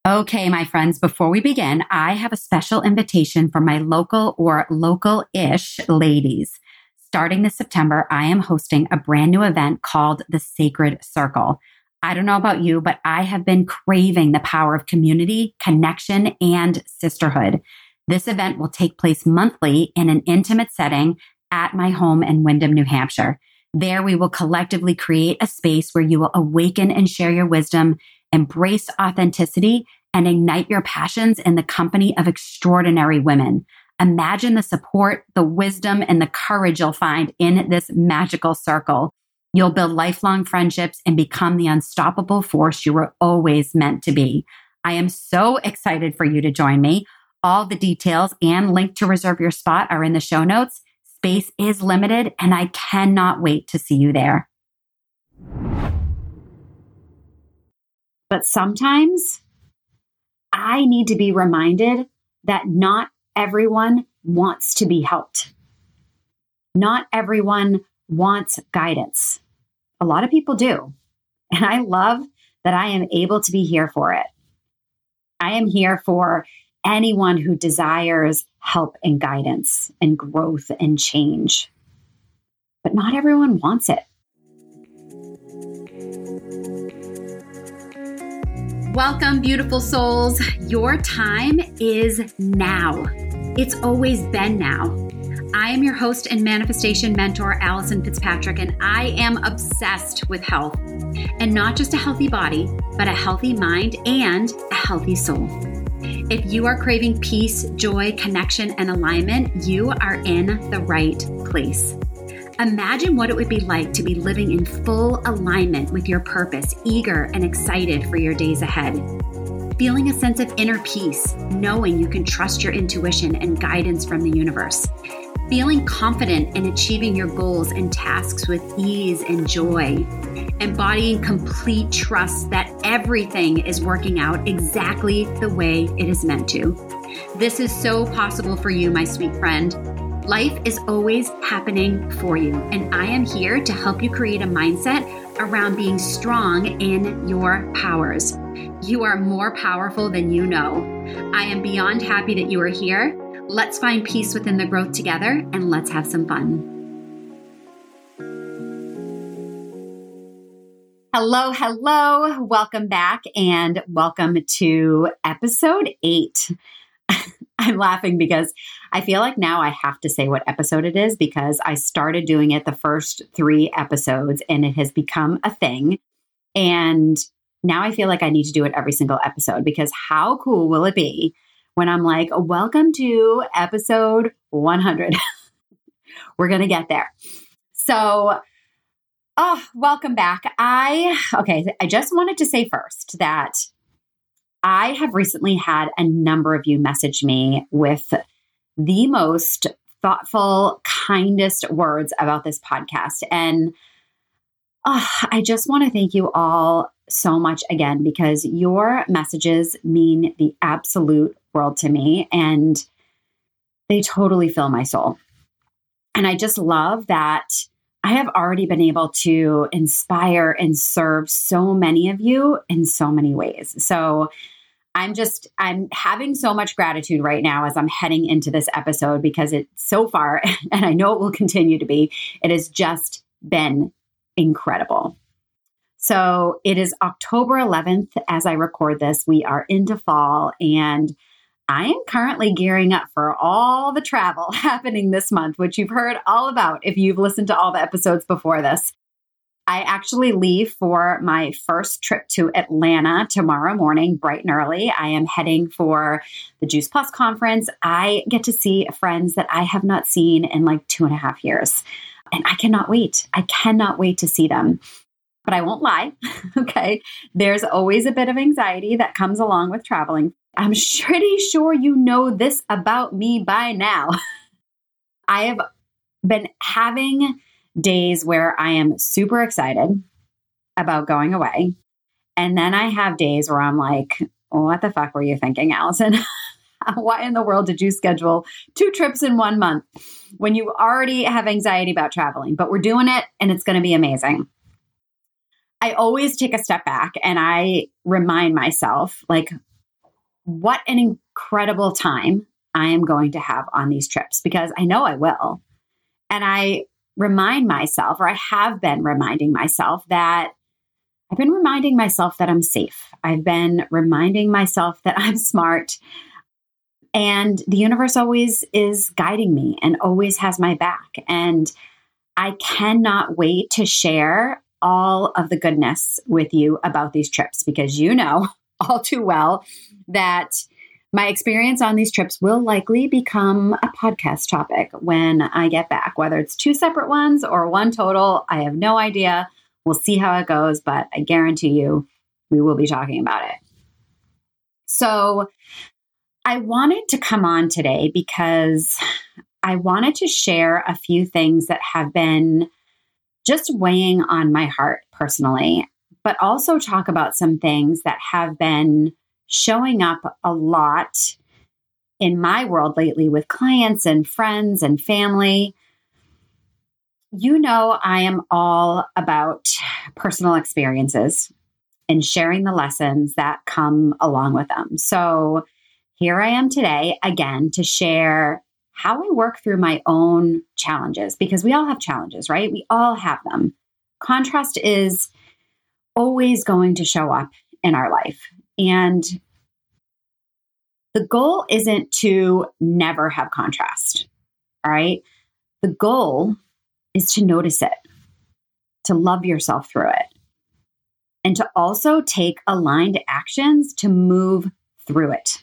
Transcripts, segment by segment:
Okay, my friends, before we begin, I have a special invitation for my local or local-ish ladies. Starting this September, I am hosting a brand new event called The Sacred Circle. I don't know about you, but I have been craving the power of community, connection, and sisterhood. This event will take place monthly in an intimate setting at my home in Windham, New Hampshire. There, we will collectively create a space where you will awaken and share your wisdom, embrace authenticity, and ignite your passions in the company of extraordinary women. Imagine the support, the wisdom, and the courage you'll find in this magical circle. You'll build lifelong friendships and become the unstoppable force you were always meant to be. I am so excited for you to join me. All the details and link to reserve your spot are in the show notes. Space is limited, and I cannot wait to see you there. But sometimes I need to be reminded that not everyone wants to be helped. Not everyone wants guidance. A lot of people do. And I love that I am able to be here for it. I am here for anyone who desires help and guidance and growth and change. But not everyone wants it. Welcome, beautiful souls. Your time is now. It's always been now. I am your host and manifestation mentor, Allison Fitzpatrick, and I am obsessed with health. And not just a healthy body, but a healthy mind and a healthy soul. If you are craving peace, joy, connection, and alignment, you are in the right place. Imagine what it would be like to be living in full alignment with your purpose, eager and excited for your days ahead. Feeling a sense of inner peace, knowing you can trust your intuition and guidance from the universe. Feeling confident in achieving your goals and tasks with ease and joy. Embodying complete trust that everything is working out exactly the way it is meant to. This is so possible for you, my sweet friend. Life is always happening for you, and I am here to help you create a mindset around being strong in your powers. You are more powerful than you know. I am beyond happy that you are here. Let's find peace within the growth together, and let's have some fun. Hello. Welcome back, and welcome to episode 8. I'm laughing because I feel like now I have to say what episode it is because I started doing it the first 3 episodes and it has become a thing. And now I feel like I need to do it every single episode because how cool will it be when I'm like, welcome to episode 100. We're going to get there. So, welcome back. I just wanted to say first that I have recently had a number of you message me with the most thoughtful, kindest words about this podcast. And I just want to thank you all so much again, because your messages mean the absolute world to me and they totally fill my soul. And I just love that I have already been able to inspire and serve so many of you in so many ways. So I'm having so much gratitude right now as I'm heading into this episode because it so far, and I know it will continue to be, it has just been incredible. So it is October 11th as I record this. We are into fall and I am currently gearing up for all the travel happening this month, which you've heard all about if you've listened to all the episodes before this. I actually leave for my first trip to Atlanta tomorrow morning, bright and early. I am heading for the Juice Plus conference. I get to see friends that I have not seen in like 2.5 years. And I cannot wait. I cannot wait to see them. But I won't lie, okay? There's always a bit of anxiety that comes along with traveling. I'm pretty sure you know this about me by now. I have been having days where I am super excited about going away. And then I have days where I'm like, what the fuck were you thinking, Allison? Why in the world did you schedule 2 trips in 1 month when you already have anxiety about traveling? But we're doing it and it's going to be amazing. I always take a step back and I remind myself, like, what an incredible time I am going to have on these trips, because I know I will. And I remind myself, or I have been reminding myself that I've been reminding myself that I'm safe. I've been reminding myself that I'm smart. And the universe always is guiding me and always has my back. And I cannot wait to share all of the goodness with you about these trips, because you know all too well that my experience on these trips will likely become a podcast topic when I get back, whether it's 2 separate ones or one total. I have no idea. We'll see how it goes, but I guarantee you we will be talking about it. So I wanted to come on today because I wanted to share a few things that have been just weighing on my heart personally, but also talk about some things that have been showing up a lot in my world lately with clients and friends and family. You know, I am all about personal experiences and sharing the lessons that come along with them. So here I am today again to share how I work through my own challenges, because we all have challenges, right? We all have them. Contrast is always going to show up in our life. And the goal isn't to never have contrast, all right? The goal is to notice it, to love yourself through it, and to also take aligned actions to move through it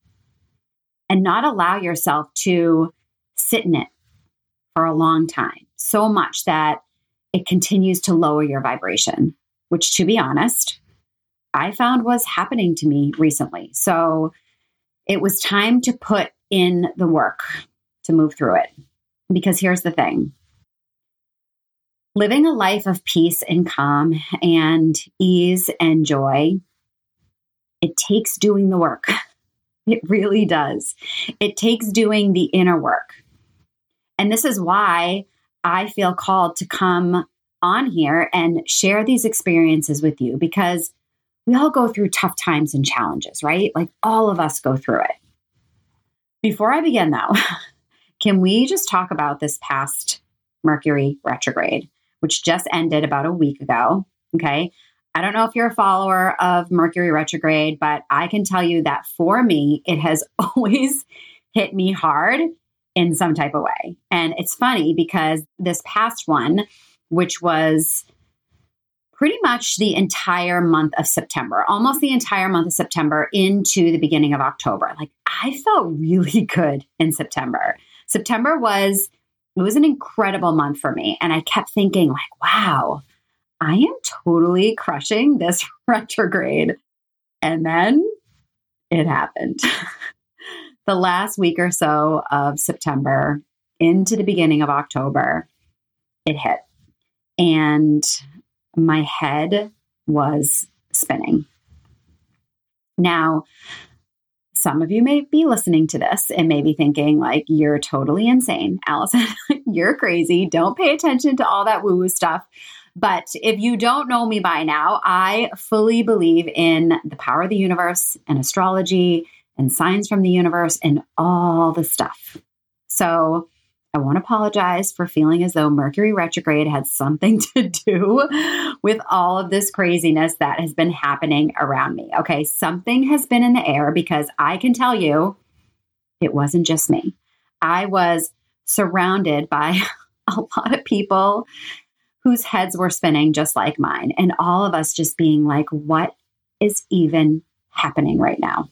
and not allow yourself to sit in it for a long time, so much that it continues to lower your vibration, which, to be honest, I found was happening to me recently. So it was time to put in the work to move through it. Because here's the thing. Living a life of peace and calm and ease and joy, it takes doing the work. It really does. It takes doing the inner work. And this is why I feel called to come on here and share these experiences with you, because we all go through tough times and challenges, right? Like all of us go through it. Before I begin though, can we just talk about this past Mercury retrograde, which just ended about a week ago? Okay. I don't know if you're a follower of Mercury retrograde, but I can tell you that for me, it has always hit me hard in some type of way. And it's funny because this past one, which was pretty much the entire month of September, almost the entire month of September into the beginning of October, like I felt really good in September. September was an incredible month for me. And I kept thinking like, wow, I am totally crushing this retrograde. And then it happened. The last week or so of September into the beginning of October, it hit. And my head was spinning. Now, some of you may be listening to this and may be thinking like, you're totally insane, Allison. You're crazy. Don't pay attention to all that woo-woo stuff. But if you don't know me by now, I fully believe in the power of the universe and astrology and signs from the universe and all the stuff. So I won't apologize for feeling as though Mercury retrograde had something to do with all of this craziness that has been happening around me. Okay, something has been in the air, because I can tell you it wasn't just me. I was surrounded by a lot of people whose heads were spinning just like mine, and all of us just being like, what is even happening right now?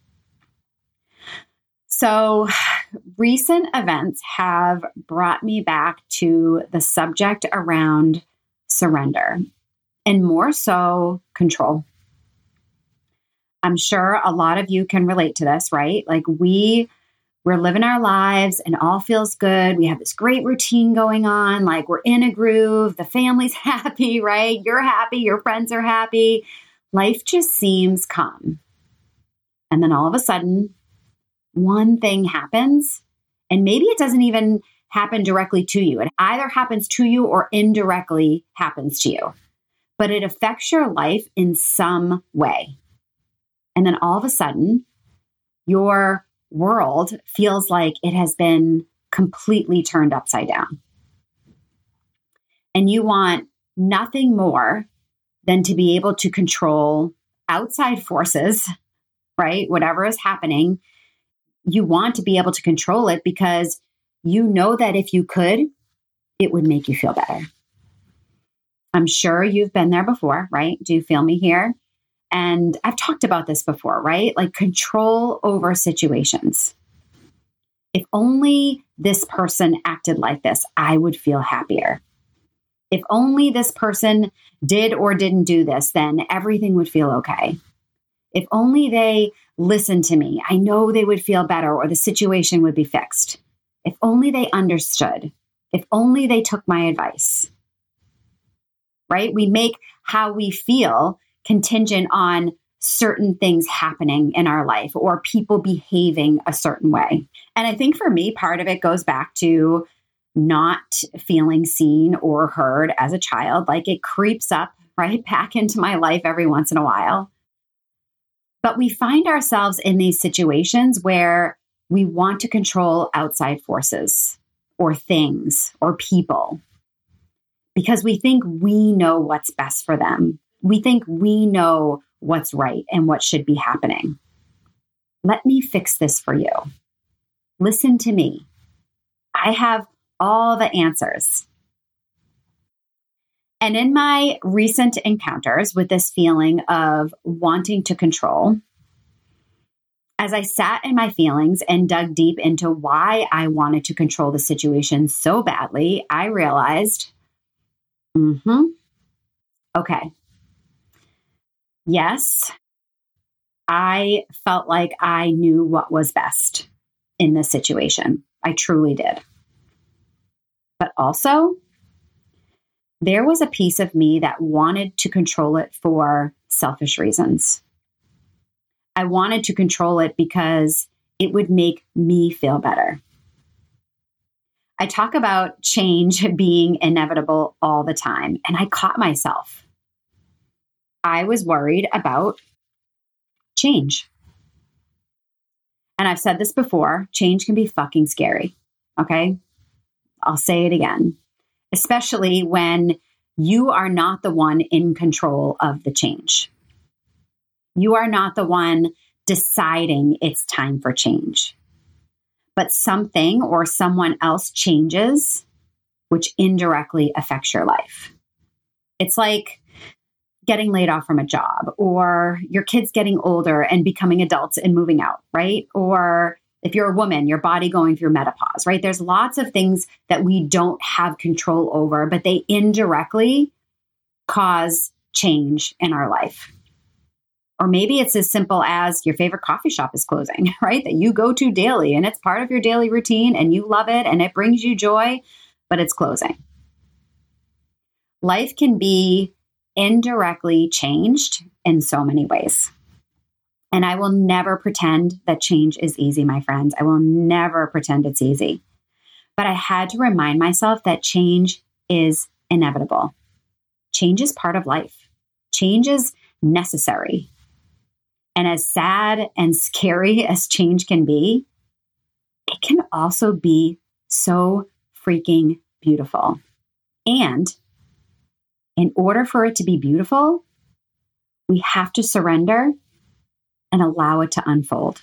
So recent events have brought me back to the subject around surrender, and more so control. I'm sure a lot of you can relate to this, right? Like we're living our lives and all feels good. We have this great routine going on. Like we're in a groove. The family's happy, right? You're happy. Your friends are happy. Life just seems calm. And then all of a sudden, one thing happens, and maybe it doesn't even happen directly to you. It either happens to you or indirectly happens to you, but it affects your life in some way. And then all of a sudden, your world feels like it has been completely turned upside down. And you want nothing more than to be able to control outside forces, right? Whatever is happening, you want to be able to control it because you know that if you could, it would make you feel better. I'm sure you've been there before, right? Do you feel me here? And I've talked about this before, right? Like control over situations. If only this person acted like this, I would feel happier. If only this person did or didn't do this, then everything would feel okay. If only they listened to me, I know they would feel better or the situation would be fixed. If only they understood. If only they took my advice. Right? We make how we feel contingent on certain things happening in our life or people behaving a certain way. And I think for me, part of it goes back to not feeling seen or heard as a child. Like it creeps up right back into my life every once in a while. But we find ourselves in these situations where we want to control outside forces or things or people because we think we know what's best for them. We think we know what's right and what should be happening. Let me fix this for you. Listen to me. I have all the answers. And in my recent encounters with this feeling of wanting to control, as I sat in my feelings and dug deep into why I wanted to control the situation so badly, I realized, okay, yes, I felt like I knew what was best in this situation. I truly did. But also, there was a piece of me that wanted to control it for selfish reasons. I wanted to control it because it would make me feel better. I talk about change being inevitable all the time, and I caught myself. I was worried about change. And I've said this before, change can be fucking scary, okay? I'll say it again, especially when you are not the one in control of the change. You are not the one deciding it's time for change, but something or someone else changes, which indirectly affects your life. It's like getting laid off from a job, or your kids getting older and becoming adults and moving out, right? Or if you're a woman, your body going through menopause, right? There's lots of things that we don't have control over, but they indirectly cause change in our life. Or maybe it's as simple as your favorite coffee shop is closing, right? That you go to daily and it's part of your daily routine and you love it and it brings you joy, but it's closing. Life can be indirectly changed in so many ways. And I will never pretend that change is easy, my friends. I will never pretend it's easy. But I had to remind myself that change is inevitable. Change is part of life. Change is necessary. And as sad and scary as change can be, it can also be so freaking beautiful. And in order for it to be beautiful, we have to surrender and allow it to unfold.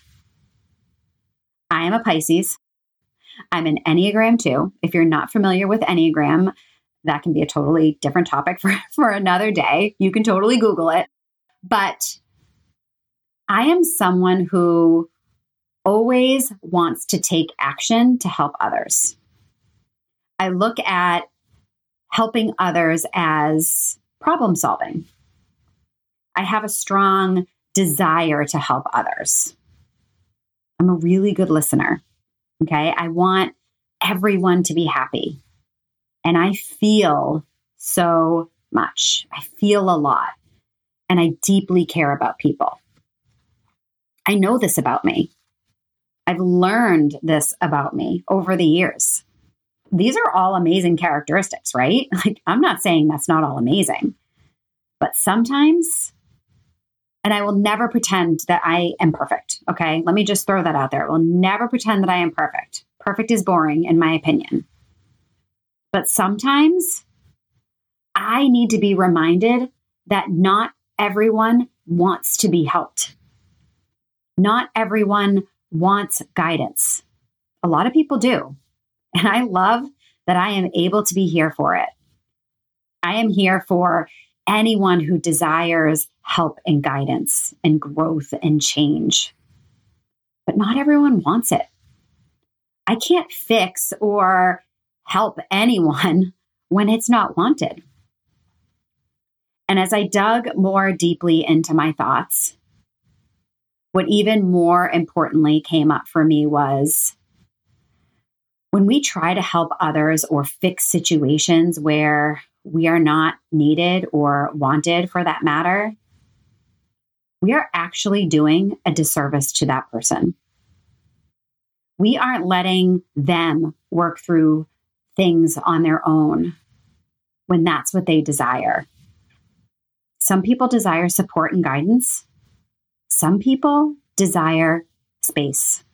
I am a Pisces. I'm an Enneagram 2. If you're not familiar with Enneagram, that can be a totally different topic for another day. You can totally Google it. But I am someone who always wants to take action to help others. I look at helping others as problem solving. I have a strong desire to help others. I'm a really good listener. Okay. I want everyone to be happy. And I feel so much. I feel a lot. And I deeply care about people. I know this about me. I've learned this about me over the years. These are all amazing characteristics, right? Like, I'm not saying that's not all amazing, but sometimes And I will never pretend that I am perfect. Okay. Let me just throw that out there. I will never pretend that I am perfect. Perfect is boring, in my opinion. But sometimes I need to be reminded that not everyone wants to be helped. Not everyone wants guidance. A lot of people do. And I love that I am able to be here for it. I am here for anyone who desires help and guidance and growth and change. But not everyone wants it. I can't fix or help anyone when it's not wanted. And as I dug more deeply into my thoughts, what even more importantly came up for me was when we try to help others or fix situations where we are not needed or wanted for that matter, we are actually doing a disservice to that person. We aren't letting them work through things on their own when that's what they desire. Some people desire support and guidance. Some people desire space.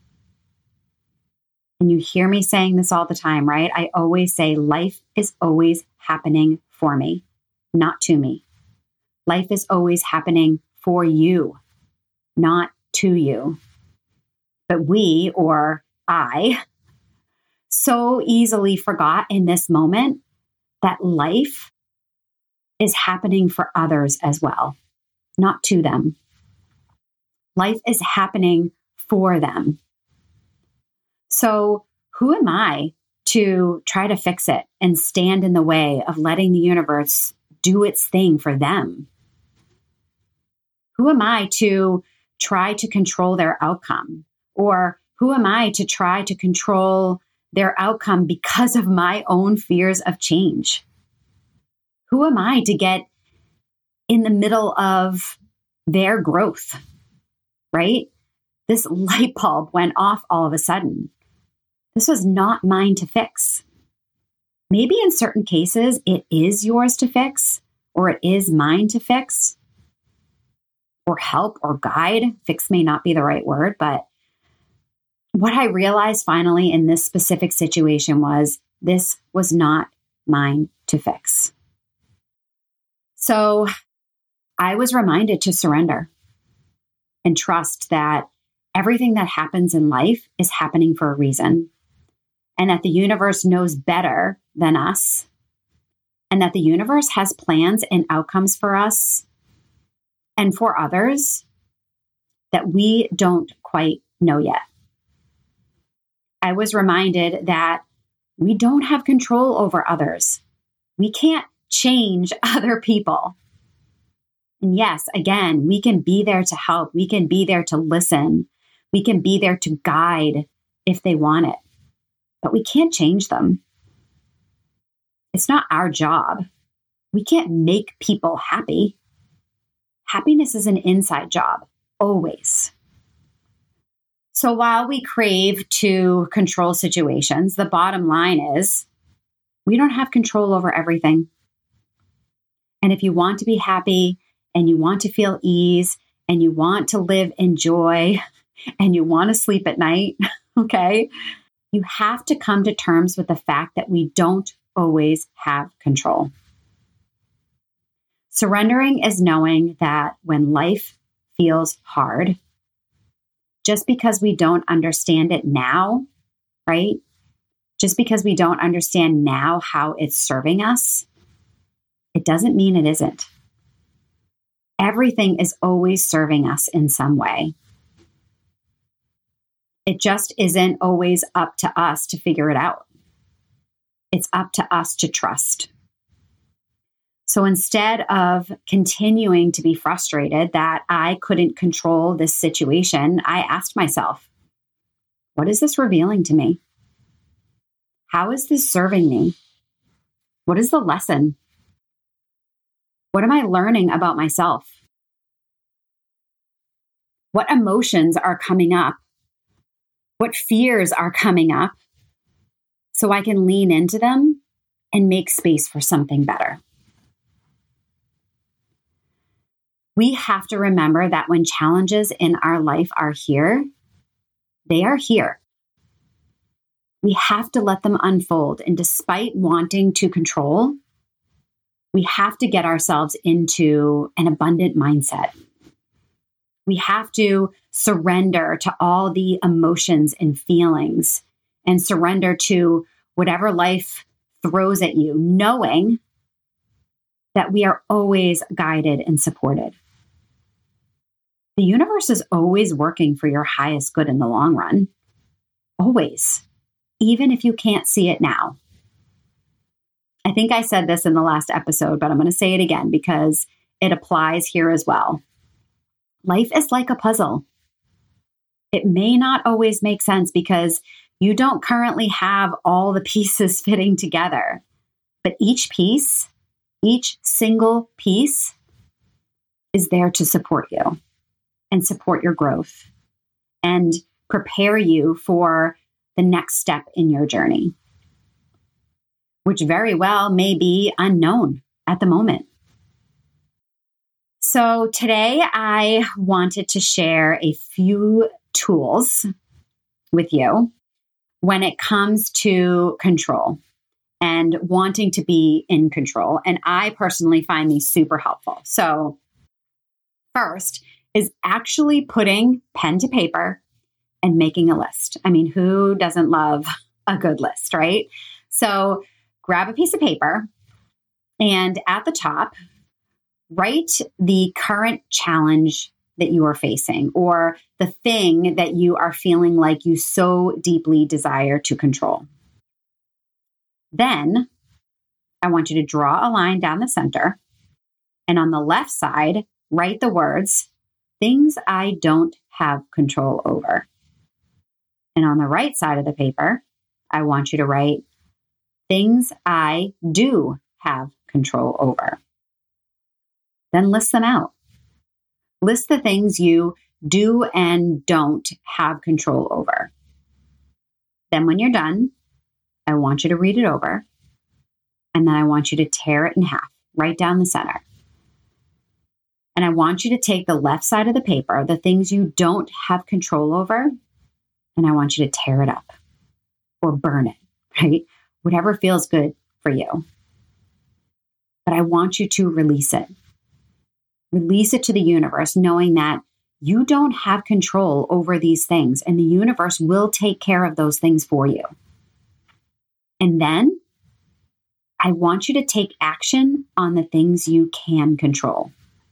And you hear me saying this all the time, right? I always say life is always happening for me, not to me. Life is always happening for you, not to you. But we, or I, so easily forgot in this moment that life is happening for others as well, not to them. Life is happening for them. So who am I to try to fix it and stand in the way of letting the universe do its thing for them? Who am I to try to control their outcome? Or who am I to try to control their outcome because of my own fears of change? Who am I to get in the middle of their growth, right? This light bulb went off all of a sudden. This was not mine to fix. Maybe in certain cases, it is yours to fix, or it is mine to fix, or help or guide. Fix may not be the right word, but what I realized finally in this specific situation was this was not mine to fix. So I was reminded to surrender and trust that everything that happens in life is happening for a reason, and that the universe knows better than us, and that the universe has plans and outcomes for us and for others that we don't quite know yet. I was reminded that we don't have control over others. We can't change other people. And yes, again, we can be there to help. We can be there to listen. We can be there to guide if they want it. But we can't change them. It's not our job. We can't make people happy. Happiness is an inside job, always. So while we crave to control situations, the bottom line is we don't have control over everything. And if you want to be happy and you want to feel ease and you want to live in joy and you want to sleep at night, okay, you have to come to terms with the fact that we don't always have control. Surrendering is knowing that when life feels hard, just because we don't understand it now, right? Just because we don't understand now how it's serving us, it doesn't mean it isn't. Everything is always serving us in some way. It just isn't always up to us to figure it out. It's up to us to trust. So instead of continuing to be frustrated that I couldn't control this situation, I asked myself, what is this revealing to me? How is this serving me? What is the lesson? What am I learning about myself? What emotions are coming up? What fears are coming up so I can lean into them and make space for something better? We have to remember that when challenges in our life are here, they are here. We have to let them unfold. And despite wanting to control, we have to get ourselves into an abundant mindset. We have to surrender to all the emotions and feelings and surrender to whatever life throws at you, knowing that we are always guided and supported. The universe is always working for your highest good in the long run. Always. Even if you can't see it now. I think I said this in the last episode, but I'm going to say it again because it applies here as well. Life is like a puzzle. It may not always make sense because you don't currently have all the pieces fitting together, but each piece, each single piece is there to support you and support your growth and prepare you for the next step in your journey, which very well may be unknown at the moment. So today I wanted to share a few tools with you when it comes to control and wanting to be in control. And I personally find these super helpful. So first is actually putting pen to paper and making a list. I mean, who doesn't love a good list, right? So grab a piece of paper and at the top, write the current challenge that you are facing or the thing that you are feeling like you so deeply desire to control. Then I want you to draw a line down the center and on the left side, write the words, things I don't have control over. And on the right side of the paper, I want you to write things I do have control over. Then list them out. List the things you do and don't have control over. Then when you're done, I want you to read it over. And then I want you to tear it in half, right down the center. And I want you to take the left side of the paper, the things you don't have control over, and I want you to tear it up or burn it, right? Whatever feels good for you. But I want you to release it. Release it to the universe, knowing that you don't have control over these things and the universe will take care of those things for you. And then I want you to take action on the things you can control.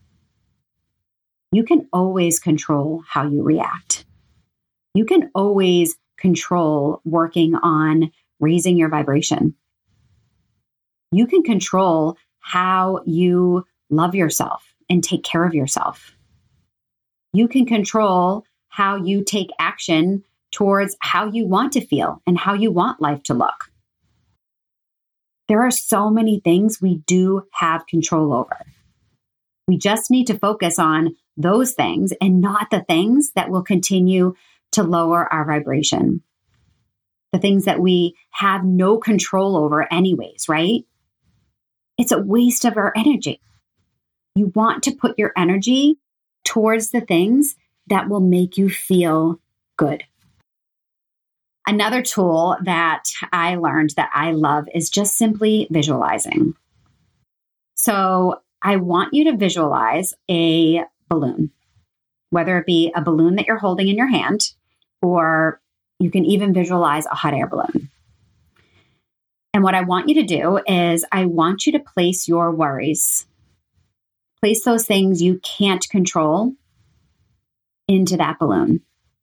You can always control how you react. You can always control working on raising your vibration. You can control how you love yourself and take care of yourself. You can control how you take action towards how you want to feel and how you want life to look. There are so many things we do have control over. We just need to focus on those things and not the things that will continue to lower our vibration. The things that we have no control over anyways, right? It's a waste of our energy. You want to put your energy towards the things that will make you feel good. Another tool that I learned that I love is just simply visualizing. So I want you to visualize a balloon, whether it be a balloon that you're holding in your hand, or you can even visualize a hot air balloon. And what I want you to do is I want you to place your worries, place those things you can't control into that balloon.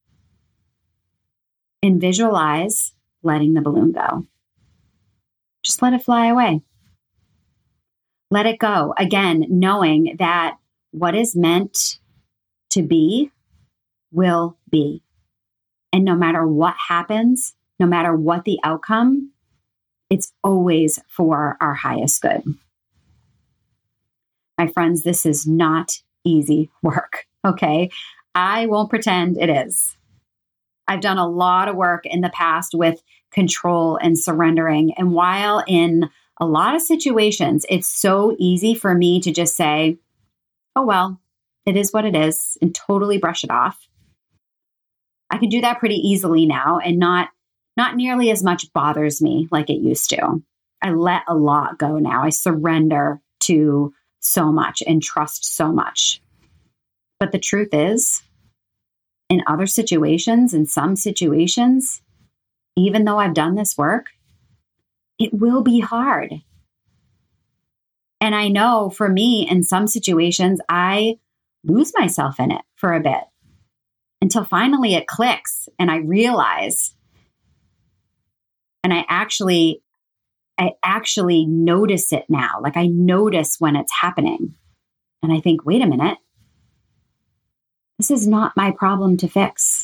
And visualize letting the balloon go. Just let it fly away. Let it go. Again, knowing that what is meant to be will be. And no matter what happens, no matter what the outcome, it's always for our highest good. My friends, this is not easy work, okay? I won't pretend it is. I've done a lot of work in the past with control and surrendering. And while in a lot of situations, it's so easy for me to just say, oh, well, It is what it is, and totally brush it off. I can do that pretty easily now, and not nearly as much bothers me like it used to. I let a lot go now. I surrender to so much and trust so much. But the truth is, in other situations, in some situations, even though I've done this work, it will be hard. And I know for me, in some situations, I lose myself in it for a bit until finally it clicks and I realize, and I actually notice it now. Like I notice when it's happening and I think, wait a minute, this is not my problem to fix.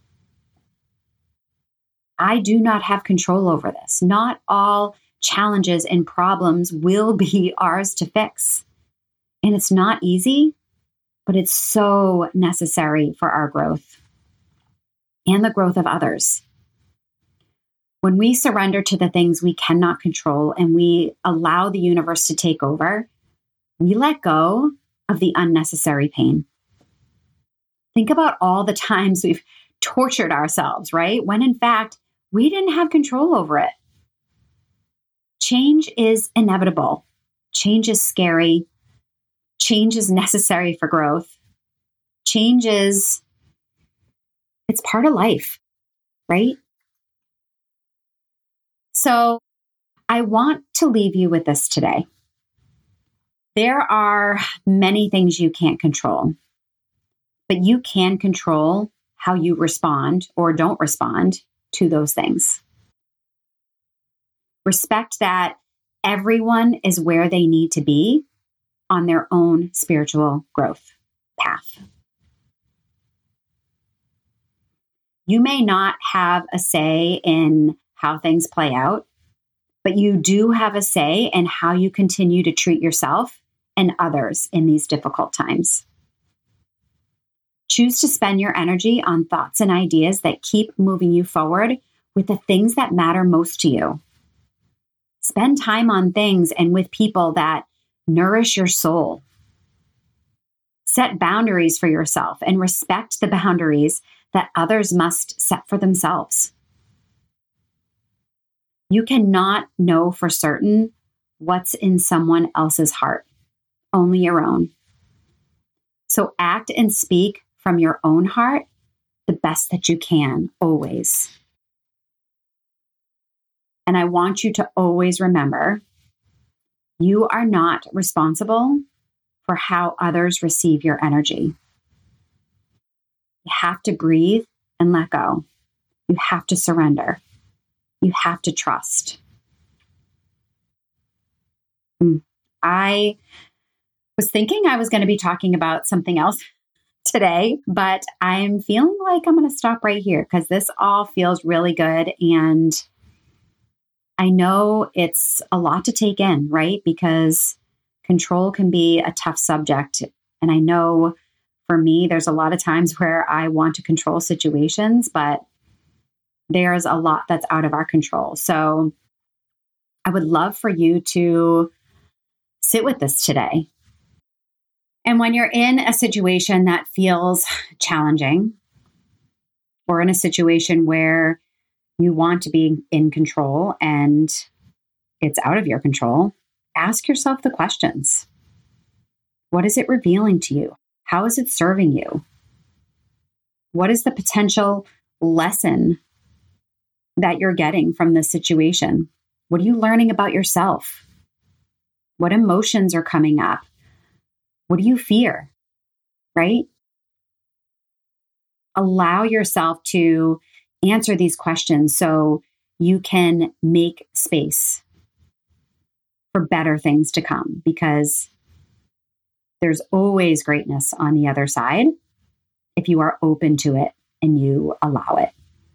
I do not have control over this. Not all challenges and problems will be ours to fix. And it's not easy, but it's so necessary for our growth and the growth of others. When we surrender to the things we cannot control and we allow the universe to take over, we let go of the unnecessary pain. Think about all the times we've tortured ourselves, right? When in fact, we didn't have control over it. Change is inevitable. Change is scary. Change is necessary for growth. Change is, it's part of life, right? So I want to leave you with this today. There are many things you can't control, but you can control how you respond or don't respond to those things. Respect that everyone is where they need to be on their own spiritual growth path. You may not have a say in how things play out, but you do have a say in how you continue to treat yourself and others in these difficult times. Choose to spend your energy on thoughts and ideas that keep moving you forward with the things that matter most to you. Spend time on things and with people that nourish your soul. Set boundaries for yourself and respect the boundaries that others must set for themselves. You cannot know for certain what's in someone else's heart, only your own. So act and speak from your own heart the best that you can, always. And I want you to always remember, you are not responsible for how others receive your energy. You have to breathe and let go. You have to surrender. You have to trust. I was thinking I was going to be talking about something else today, but I'm feeling like I'm going to stop right here because this all feels really good. And I know it's a lot to take in, right? Because control can be a tough subject. And I know for me, there's a lot of times where I want to control situations, but there's a lot that's out of our control. So I would love for you to sit with this today. And when you're in a situation that feels challenging, or in a situation where you want to be in control and it's out of your control, ask yourself the questions. What is it revealing to you? How is it serving you? What is the potential lesson that you're getting from this situation? What are you learning about yourself? What emotions are coming up? What do you fear? Right? Allow yourself to answer these questions so you can make space for better things to come, because there's always greatness on the other side if you are open to it and you allow it.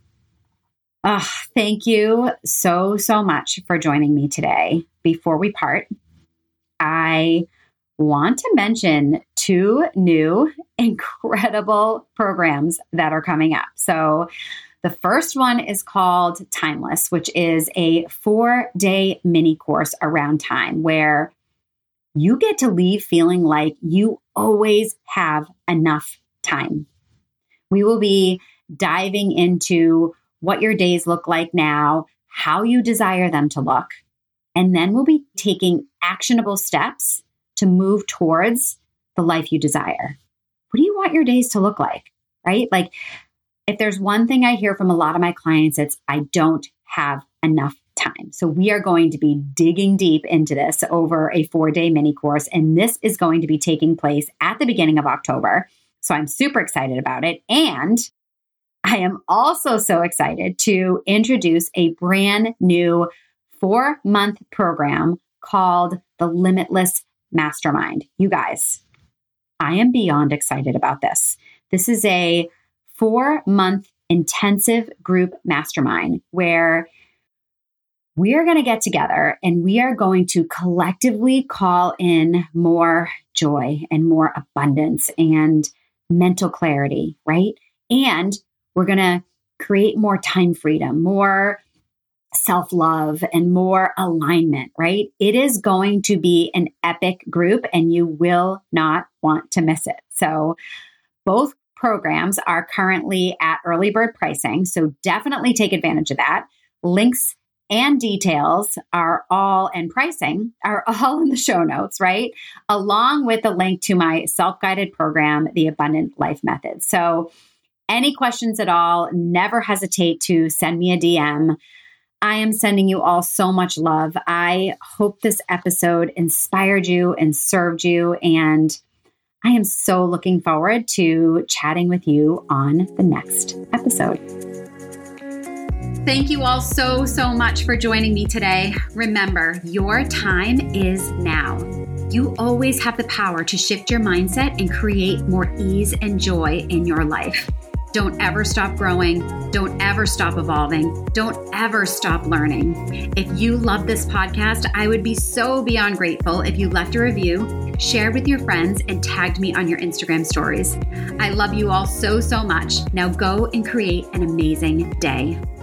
Thank you so much for joining me today. Before we part, I want to mention 2 new incredible programs that are coming up. So the first one is called Timeless, which is a 4-day mini course around time where you get to leave feeling like you always have enough time. We will be diving into what your days look like now, how you desire them to look, and then we'll be taking actionable steps to move towards the life you desire. What do you want your days to look like, right? Like, if there's one thing I hear from a lot of my clients, it's I don't have enough time. So we are going to be digging deep into this over a 4-day mini course, and this is going to be taking place at the beginning of October. So I'm super excited about it. And I am also so excited to introduce a brand new 4-month program called the Limitless Mastermind. You guys, I am beyond excited about this. This is a 4-month intensive group mastermind where we are going to get together and we are going to collectively call in more joy and more abundance and mental clarity, right? And we're going to create more time freedom, more self-love, and more alignment, right? It is going to be an epic group and you will not want to miss it. So both programs are currently at early bird pricing, so definitely take advantage of that. Links and details are all, and pricing are all in the show notes, right? Along with the link to my self-guided program, The Abundant Life Method. So any questions at all, never hesitate to send me a DM. I am sending you all so much love. I hope this episode inspired you and served you, and I am so looking forward to chatting with you on the next episode. Thank you all so much for joining me today. Remember, your time is now. You always have the power to shift your mindset and create more ease and joy in your life. Don't ever stop growing. Don't ever stop evolving. Don't ever stop learning. If you love this podcast, I would be so beyond grateful if you left a review, shared with your friends, and tagged me on your Instagram stories. I love you all so much. Now go and create an amazing day.